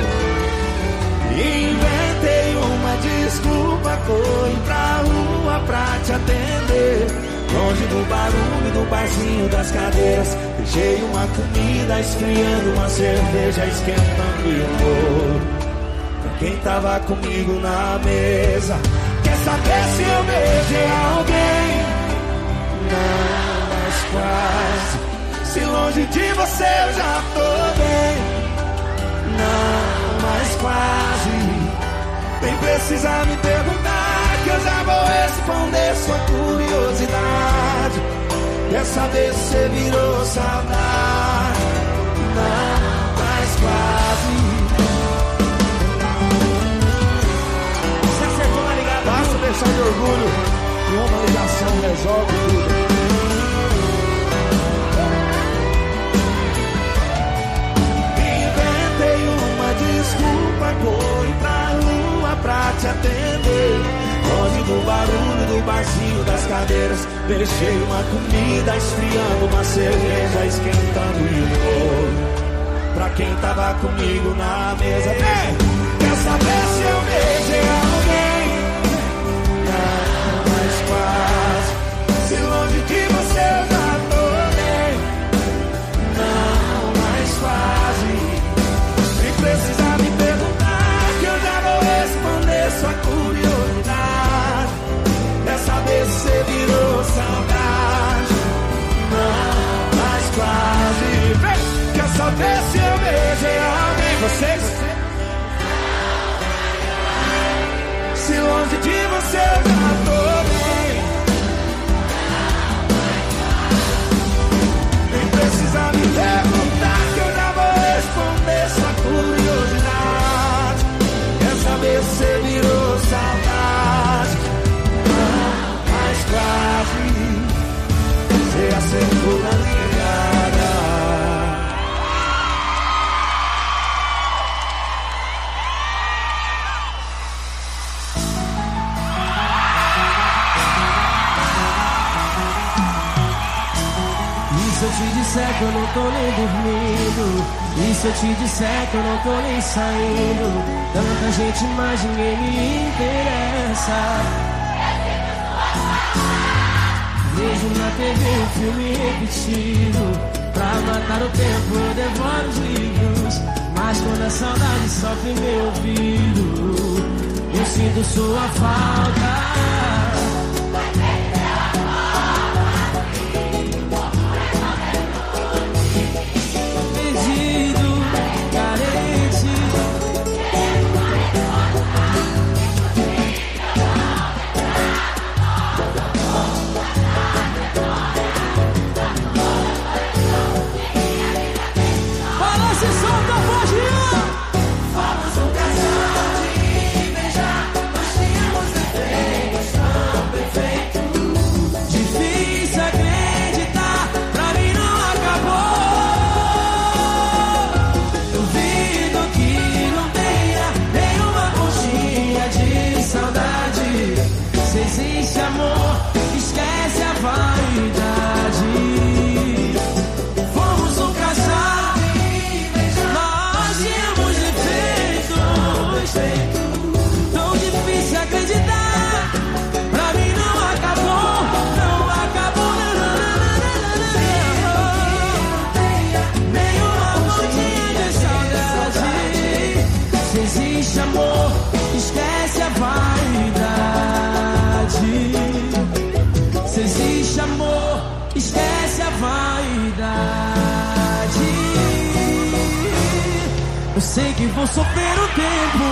Speaker 21: Inventei uma desculpa, corri pra rua pra te atender. Longe do barulho do barzinho das cadeiras, deixei uma comida esfriando, uma cerveja esquentando e um bolo pra quem tava comigo na mesa. Quer saber se eu beijei alguém? Não, mas quase. Se longe de você eu já tô bem. Não, mas quase. Nem precisa me perguntar, que eu já vou responder sua curiosidade. Quer saber se você virou saudade? Não, mas quase. Você acertou na ligada. Basta deixar de orgulho, que uma ligação resolve tudo. Inventei uma desculpa, corri pra rua pra te atender. Longe do barulho do barzinho das cadeiras, deixei uma comida esfriando, uma cerveja esquentando e um bolo pra quem tava comigo na mesa. Quer saber se eu beijei alguém? Não, mas quase. Se longe de você eu já tô bem. Não, mas quase. Nem precisa me perguntar, que eu já vou responder sua curiosidade. Quer saber se você virou saudade? Não, mas quase. Quer saber se eu beijei alguém? Vocês? Se longe de você eu já tô bem. Nem precisa me perguntar, que eu já vou responder sua curiosidade. Quer saber se você virou saudade? Não, mas quase. Você acertou na ligada.
Speaker 1: Se eu te disser que eu não tô nem dormindo, e se eu te disser que eu não tô nem saindo, tanta gente, mas ninguém me interessa. Vejo na TV um filme repetido, pra matar o tempo eu devoro os livros, mas quando a saudade sofre meu ouvido, eu sinto sua falta.
Speaker 20: Fomos um casal de
Speaker 1: vou sofrer o tempo.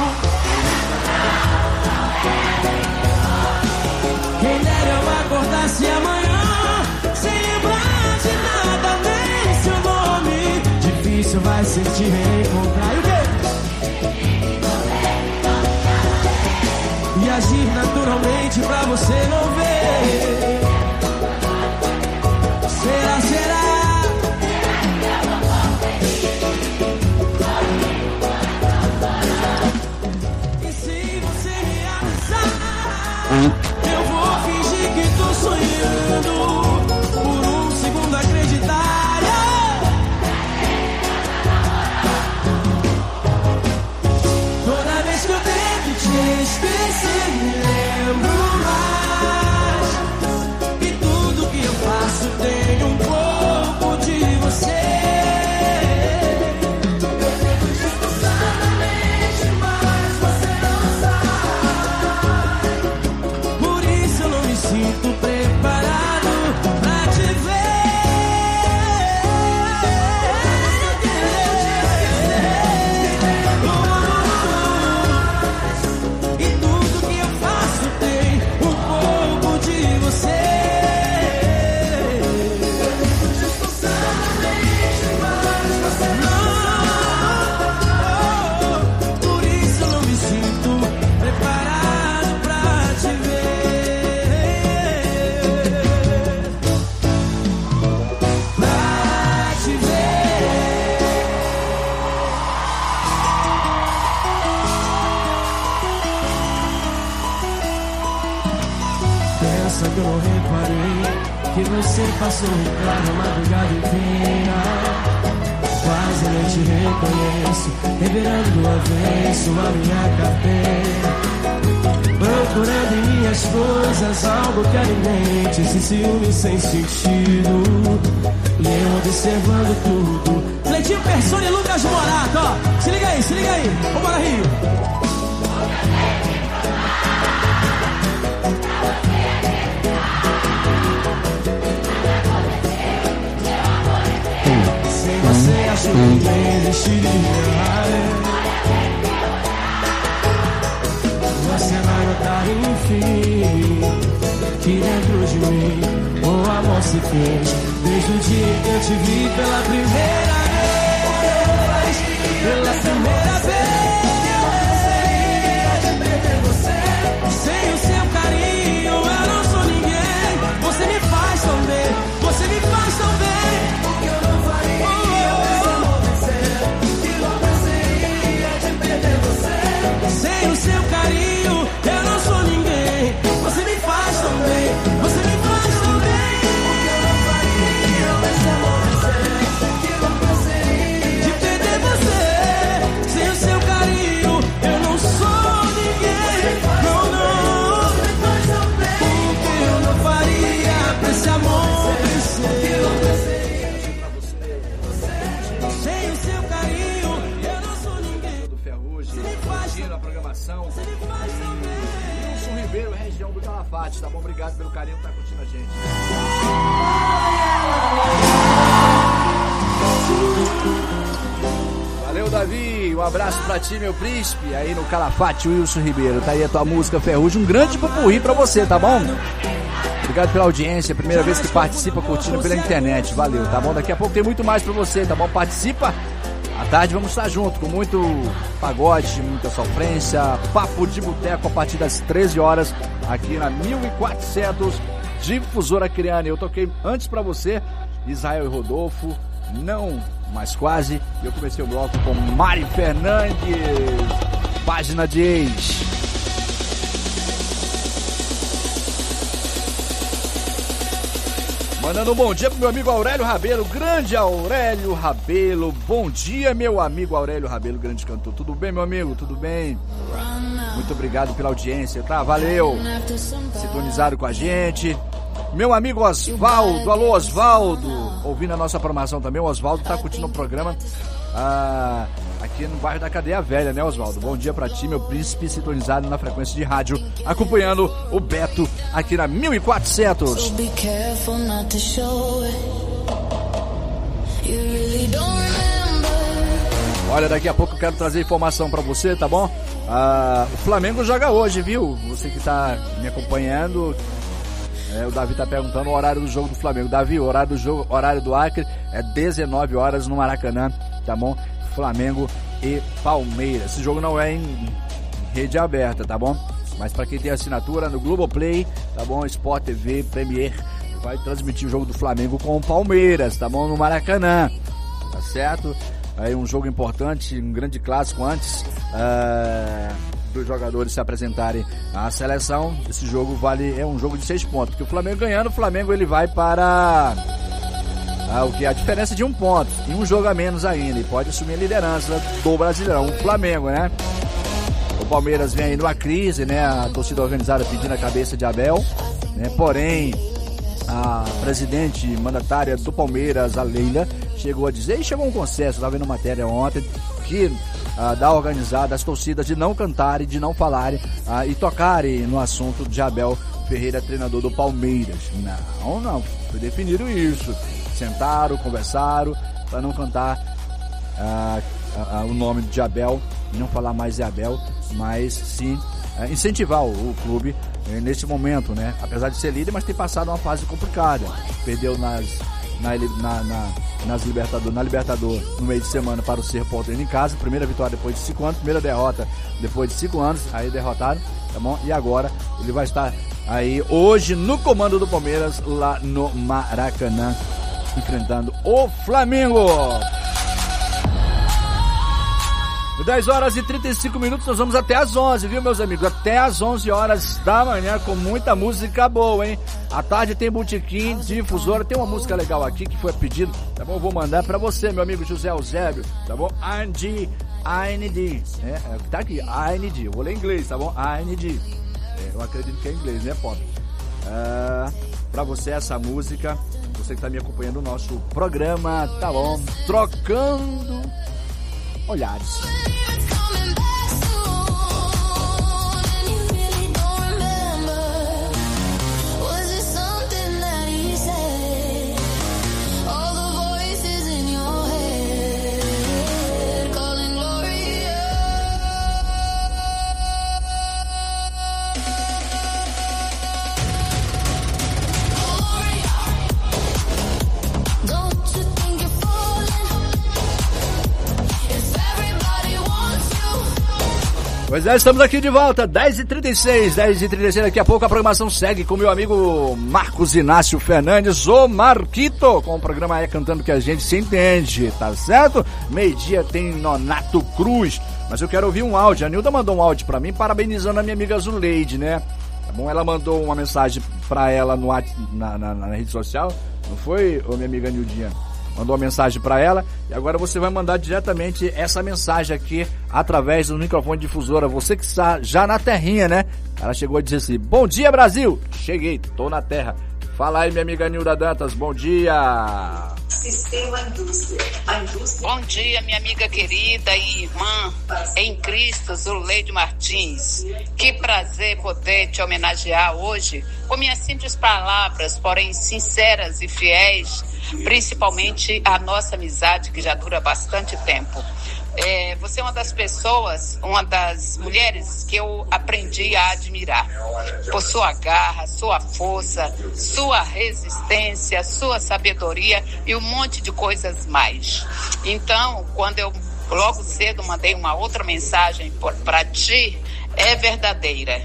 Speaker 1: Quem dera eu acordasse amanhã sem lembrar de nada, nem seu nome. Difícil vai ser te reencontrar. E o quê? E agir naturalmente pra você não ver. Será, será? E se você me avisar, eu vou fingir que tô sonhando, por um segundo acreditar. Toda vez que eu tento te esquecer, me lembro mais. E tudo que eu faço tem um pouco de você. Eu tento disfarçar na mente, mas você não sabe. Por isso eu não me sinto preparado pra te ver. E tudo que eu faço tem um pouco de você. Por isso eu não me sinto preparado pra te ver. Pra te ver. Pensa que eu não reparei que você passou claro a madrugada inteira. Quase nem te reconheço, revirando do avesso a minha carteira, procurando em minhas coisas algo que alimente esse ciúme sem sentido. E eu observando tudo. Cleitinho Persona e Lucas Morato, ó. Se liga aí, vambora Rio. Sem você acho que nem existiria. Você vai notar enfim que dentro de mim o amor se fez. Desde o dia que eu te vi pela primeira vez. Pela primeira vez eu perder você. Sem o seu carinho eu não sou ninguém. Você me faz tão bem, você me faz tão bem. O que eu não faria se amolecer. Que louco seria de perder você. Sem o seu carinho eu não sou ninguém. Você me faz tão bem, você me faz tão bem. O que eu não faria se amolecer. Que louco seria de perder você. Sem o seu carinho eu não sou ninguém. Não, não. Você me faz tão bem. O que eu não faria pra esse amor crescer. Que louco seria sem o seu carinho eu não sou ninguém.
Speaker 2: Do Ferrugem, curtindo a programação. Wilson Ribeiro, região do Calafate, tá bom? Obrigado pelo carinho que tá curtindo a gente. Valeu, Davi. Um abraço pra ti, meu príncipe. Aí no Calafate, Wilson Ribeiro. Tá aí a tua música Ferrugem. Um grande popurrí pra você, tá bom? Obrigado pela audiência. Primeira vez que participa curtindo pela internet. Valeu, tá bom? Daqui a pouco tem muito mais pra você, tá bom? Participa. À tarde vamos estar junto com muito pagode, muita sofrência, papo de boteco a partir das 13 horas aqui na 1400 Difusora Criane. Eu toquei antes pra você, Israel e Rodolfo, não, mas quase. E eu comecei o bloco com Mari Fernandes, Página de Ex. Mandando um bom dia pro meu amigo Aurélio Rabelo, grande Aurélio Rabelo. Bom dia, meu amigo Aurélio Rabelo, grande cantor. Tudo bem, meu amigo? Tudo bem? Muito obrigado pela audiência, tá? Valeu. Sintonizado com a gente. Meu amigo Osvaldo, alô Osvaldo. Ouvindo a nossa programação também, o Osvaldo tá curtindo o programa aqui no bairro da Cadeia Velha, né, Osvaldo? Bom dia pra ti, meu príncipe, sintonizado na frequência de rádio, acompanhando o Beto aqui na 1400. So be careful not to show it. You really don't remember Olha, daqui a pouco eu quero trazer informação pra você, tá bom? O Flamengo joga hoje, viu? Você que tá me acompanhando, o Davi tá perguntando o horário do jogo do Flamengo. Davi, o horário do Acre é 19 horas no Maracanã, tá bom? Flamengo e Palmeiras. Esse jogo não é em rede aberta, tá bom? Mas pra quem tem assinatura no Globoplay, tá bom? Sport TV, Premier, vai transmitir o jogo do Flamengo com o Palmeiras, tá bom? No Maracanã, tá certo? Aí um jogo importante, um grande clássico antes dos jogadores se apresentarem à seleção. Esse jogo é um jogo de 6 pontos, porque o Flamengo ganhando, o Flamengo ele vai para a diferença de 1 ponto, e um jogo a menos ainda, e pode assumir a liderança do Brasileirão, o Flamengo, né? O Palmeiras vem aí numa crise, né? A torcida organizada pedindo a cabeça de Abel, né? Porém, a presidente mandatária do Palmeiras, a Leila, chegou a dizer, e chegou a um consenso, estava vendo matéria ontem, que da organizada, as torcidas de não cantarem, de não falarem e tocarem no assunto de Abel Ferreira, treinador do Palmeiras. Não, foi definido isso. Sentaram, conversaram, para não cantar o nome de Abel, não falar mais de Abel, mas sim incentivar o clube nesse momento, né? Apesar de ser líder, mas tem passado uma fase complicada. Perdeu na Libertadores no meio de semana para o Cerro Porteño em casa. Primeira vitória depois de 5 anos, primeira derrota depois de 5 anos, aí derrotaram, tá bom? E agora ele vai estar aí hoje no comando do Palmeiras lá no Maracanã, enfrentando o Flamengo. 10 horas e 35 minutos, nós vamos até as 11, viu, meus amigos? Até as 11 horas da manhã, com muita música boa, hein? À tarde tem Botequim, Difusora, tem uma música legal aqui que foi pedido, tá bom? Eu vou mandar pra você, meu amigo José Eusébio, tá bom? I need, tá aqui, I need, eu vou ler em inglês, tá bom? I need, eu acredito que é em inglês, né, Pop? Pra você essa música, você que tá me acompanhando no nosso programa, tá bom? Trocando olhares. Pois é, estamos aqui de volta, 10h36, daqui a pouco a programação segue com meu amigo Marcos Inácio Fernandes, o Marquito, com o programa É Cantando Que a Gente Se Entende, tá certo? Meio-dia tem Nonato Cruz, mas eu quero ouvir um áudio, a Nilda mandou um áudio pra mim, parabenizando a minha amiga Zuleide, né? Tá bom? Ela mandou uma mensagem pra ela na rede social, não foi, ô minha amiga Nildinha? Mandou uma mensagem para ela e agora você vai mandar diretamente essa mensagem aqui através do microfone difusora. Você que está já na terrinha, né? Ela chegou a dizer assim: bom dia, Brasil! Cheguei, tô na terra. Fala aí, minha amiga Nilda Dantas, bom dia!
Speaker 6: Sistema Indústria. Bom dia, minha amiga querida e irmã em Cristo, Zuleide Martins. Que prazer poder te homenagear hoje com minhas simples palavras, porém sinceras e fiéis, principalmente a nossa amizade que já dura bastante tempo. Você é uma das pessoas, uma das mulheres que eu aprendi a admirar por sua garra, sua força, sua resistência, sua sabedoria e um monte de coisas mais. Então, quando eu logo cedo mandei uma outra mensagem para ti, é verdadeira.